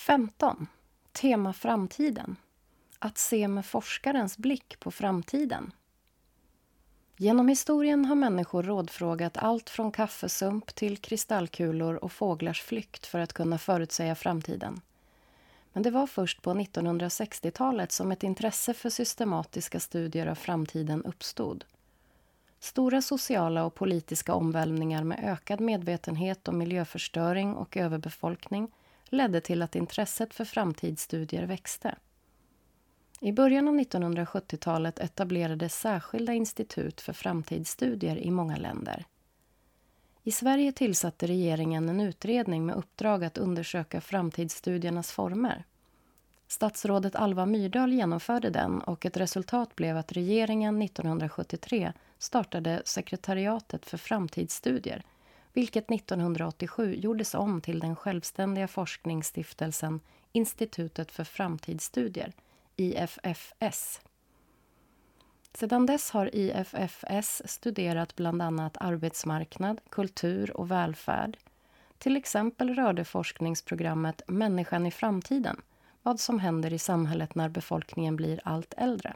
15. Tema framtiden. Att se med forskarens blick på framtiden. Genom historien har människor rådfrågat allt från kaffesump till kristallkulor och fåglars flykt för att kunna förutsäga framtiden. Men det var först på 1960-talet som ett intresse för systematiska studier av framtiden uppstod. Stora sociala och politiska omvälvningar med ökad medvetenhet om miljöförstöring och överbefolkning ledde till att intresset för framtidsstudier växte. I början av 1970-talet etablerades särskilda institut för framtidsstudier i många länder. I Sverige tillsatte regeringen en utredning med uppdrag att undersöka framtidsstudiernas former. Statsrådet Alva Myrdal genomförde den och ett resultat blev att regeringen 1973 startade Sekretariatet för framtidsstudier, vilket 1987 gjordes om till den självständiga forskningsstiftelsen Institutet för framtidsstudier, IFFS. Sedan dess har IFFS studerat bland annat arbetsmarknad, kultur och välfärd. Till exempel rörde forskningsprogrammet Människan i framtiden, vad som händer i samhället när befolkningen blir allt äldre.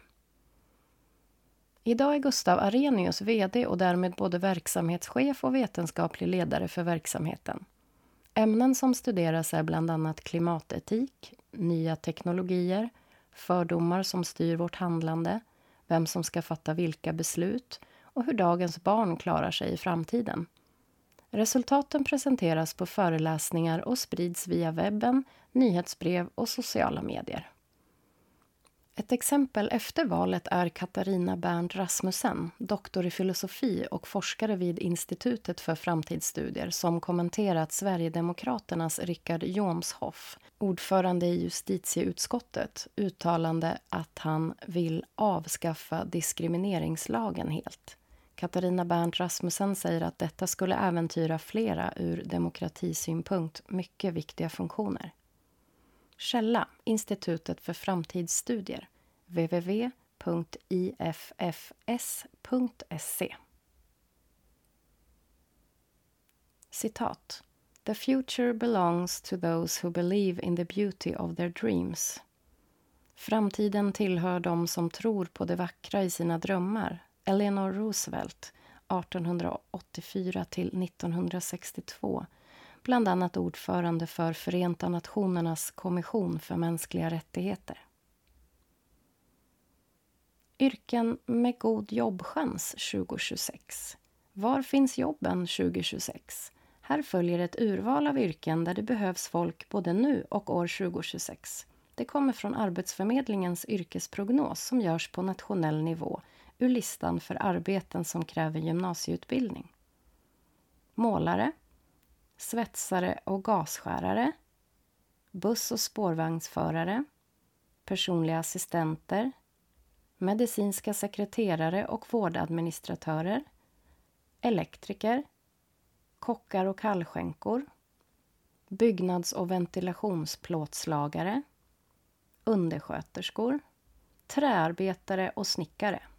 Idag är Gustav Arrhenius vd och därmed både verksamhetschef och vetenskaplig ledare för verksamheten. Ämnen som studeras är bland annat klimatetik, nya teknologier, fördomar som styr vårt handlande, vem som ska fatta vilka beslut och hur dagens barn klarar sig i framtiden. Resultaten presenteras på föreläsningar och sprids via webben, nyhetsbrev och sociala medier. Ett exempel efter valet är Katarina Berndt Rasmussen, doktor i filosofi och forskare vid Institutet för framtidsstudier, som kommenterat Sverigedemokraternas Richard Jomshof, ordförande i justitieutskottet, uttalande att han vill avskaffa diskrimineringslagen helt. Katarina Berndt Rasmussen säger att detta skulle äventyra flera ur demokratisynpunkt mycket viktiga funktioner. Källa: Institutet för framtidsstudier, www.iffs.se. Citat: The future belongs to those who believe in the beauty of their dreams. Framtiden tillhör de som tror på det vackra i sina drömmar. Eleanor Roosevelt, 1884 till 1962, bland annat ordförande för Förenta nationernas kommission för mänskliga rättigheter. Yrken med god jobbchans 2026. Var finns jobben 2026? Här följer ett urval av yrken där det behövs folk både nu och år 2026. Det kommer från Arbetsförmedlingens yrkesprognos som görs på nationell nivå ur listan för arbeten som kräver gymnasieutbildning. Målare, svetsare och gasskärare, buss- och spårvagnsförare, personliga assistenter, medicinska sekreterare och vårdadministratörer, elektriker, kockar och kallskänkor, byggnads- och ventilationsplåtslagare, undersköterskor, träarbetare och snickare.